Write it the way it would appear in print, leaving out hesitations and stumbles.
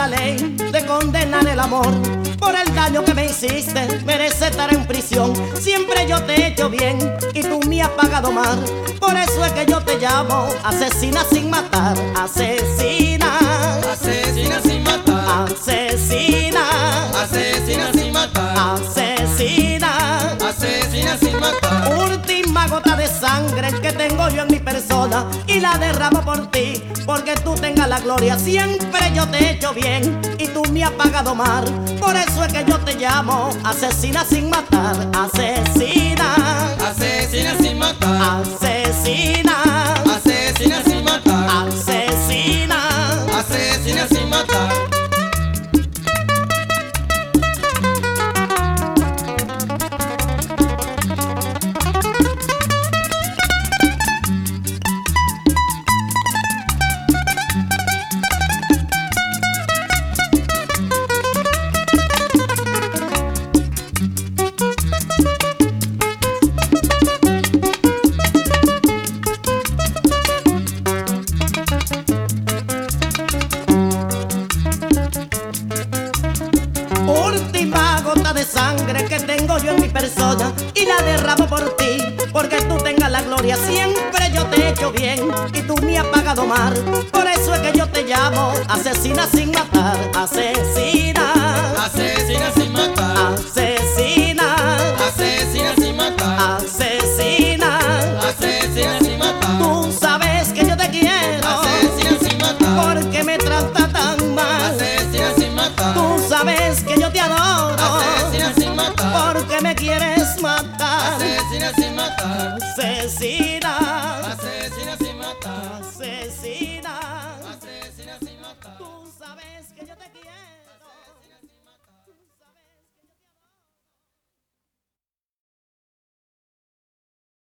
la ley te condenan el amor. Por el daño que me hiciste, merece estar en prisión. Siempre yo te he hecho bien y tú me has pagado mal. Por eso es que yo te llamo asesina sin matar. Asesina, Asesina sin matar, asesina, asesina sin matar, asesina. asesina sin matar. Última gota de sangre que tengo yo en mi persona y la derramo por ti, porque tú tengas la gloria. Siempre yo te he hecho bien y tú me has pagado mal. Por eso es que yo te llamo asesina sin matar. Asesina, Asesina sin matar, asesina, asesina sin matar, asesina. asesina sin matar. Última gota de sangre que tengo yo en mi persona y la derramo por ti, porque tú tengas la gloria. Siempre yo te he hecho bien y tú me has pagado mal. Por eso es que yo te llamo asesina sin matar. Asesina, Asesina sin matar, asesina, asesina sin matar, asesina. asesina sin matar, Tú sabes que yo te quiero asesina sin matar, porque me trata tan mal. asesina sin matar, Tú sabes que yo te adoro asesina sin matar, porque me quieres matar. asesina sin matar. Asesina.